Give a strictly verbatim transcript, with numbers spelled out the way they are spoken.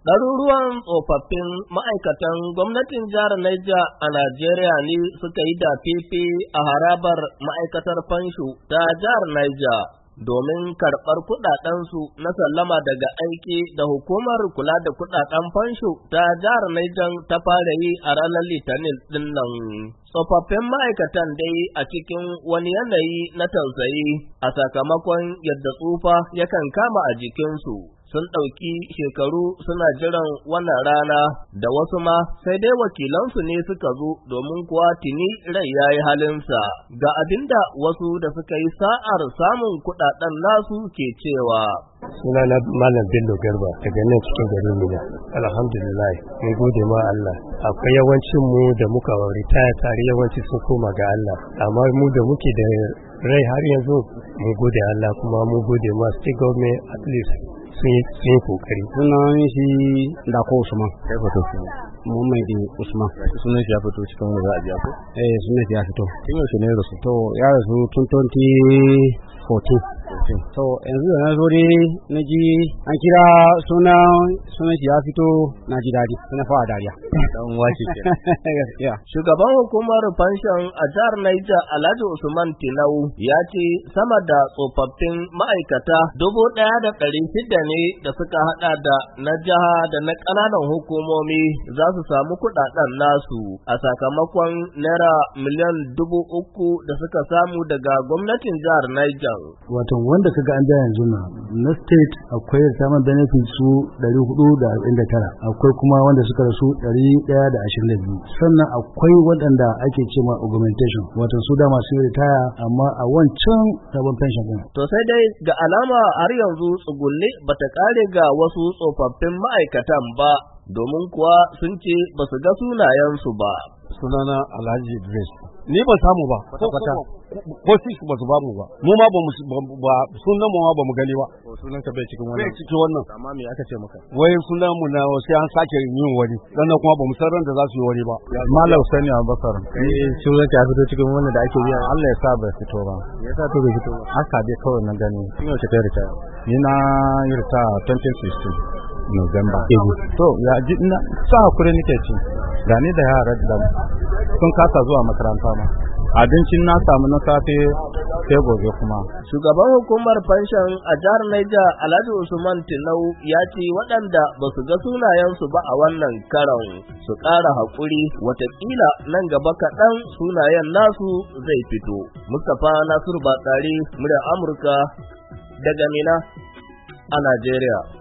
Ɗaruruwan tsofaffin ma'aikatan gwamnatin jihar Niger a Najeriya ne suka yi dafifi a harabar ma'aikatar fansho ta jihar Niger domin karɓar kuɗaɗensu na sallama daga aiki da hukumar kula da kuɗaɗen fansho ta jihar Niger ta fara yi a ranar Litinin ɗin nan. Tsofaffin ma'aikatan dai a cikin wani yanayi na tausayi a sakamakon yadda tsufa yakan kama a jikinsu. Sun ɗauki shekaru suna jiran wannan rana da wasu ma sai dai wakilansu ne suka zo domin kuwa tuni rai ya yi halinsa. Ga abinda wasu da suka yi sa'ar samun kuɗaɗen nasu ke cewa. Suna na Malam Bello Garba daga nan cikin garin Mina. Alhamdulillah, mun gode ma Allah. Akwai yawancin mu da muka ritaya tare yawanci sun koma ga Allah. Amma mu da muke da rai har yanzu mun gode Allah kuma mun gode ma state government at least. sun yi kokari. Sunan shi Dako Usman. Kai fito. Muhammad Usman. Sunan shi ya fito cikin wanda za a biya ko? Eh, sunan shi ya fito. Kin yaushe ne rasu? To, ya rasu tun twenty fourteen. To, yanzu da na zo dai na ji an kira sunan sunan shi ya fito na ji daɗi. Na fara dariya. Dan wace ke. Gaskiya. Shugaban hukumar fanshon a jihar Niger Alhaji Usman Tinau ya ce sama da tsofaffin ma'aikata dubu ɗaya da ɗari shida ne da suka haɗa da na jiha da na ƙananan hukumomi za su samu kuɗaɗen nasu a sakamakon naira miliyan dubu uku da suka samu daga gwamnatin jihar Niger. Wato wanda kaga an da yanzu na na state akwai retirement benefit su ɗari hudu da arba'in da tara, akwai kuma wanda suka rasu ɗari ɗaya da ashirin da biyu, sannan akwai waɗanda ake cewa augmentation wato su da masu ritaya amma a wancan sabon pension din. To sai dai ga alama har yanzu tsugulle bata kare ga wasu tsofaffin ma'aikatan ba domin kuwa sun ce ba su ga sunayensu ba. Sunana Alhaji Idris. Ni ban samu ba kwata ko six ba su bamu ba, mu ma ba ba sunan mu ma ba mu gani ba. Sunan ka bai cikin wannan? Bai cikin wannan. Amma me aka ce maka? Wai sunan mu na sai an sake yin wani, dan kuma ba mu san ran da za su yi wani ba. Malam Sani Abubakar. Eh, sunan ka fito cikin wannan da ake biya. Allah ya sa bai fito ba. Me yasa to bai fito ba? Haka dai kawai na gani. Kin yaushe kai ritaya? Ni na yi ritaya twenty sixteen November. To ya ji na sa hakuri nake ci. Gani da yara da sun kasa zuwa makaranta ma. Abincin na samu na safe sai gobe kuma. Shugaban hukumar fanshon a jihar Niger Alhaji Usman Tinau ya ce waɗanda ba su ga sunayensu ba a wannan karon su ƙara haƙuri, watakila nan gaba kaɗan sunayen nasu zai fito. Mustapha Nasiru Batsari, muryar Amurka daga Mina a Najeriya.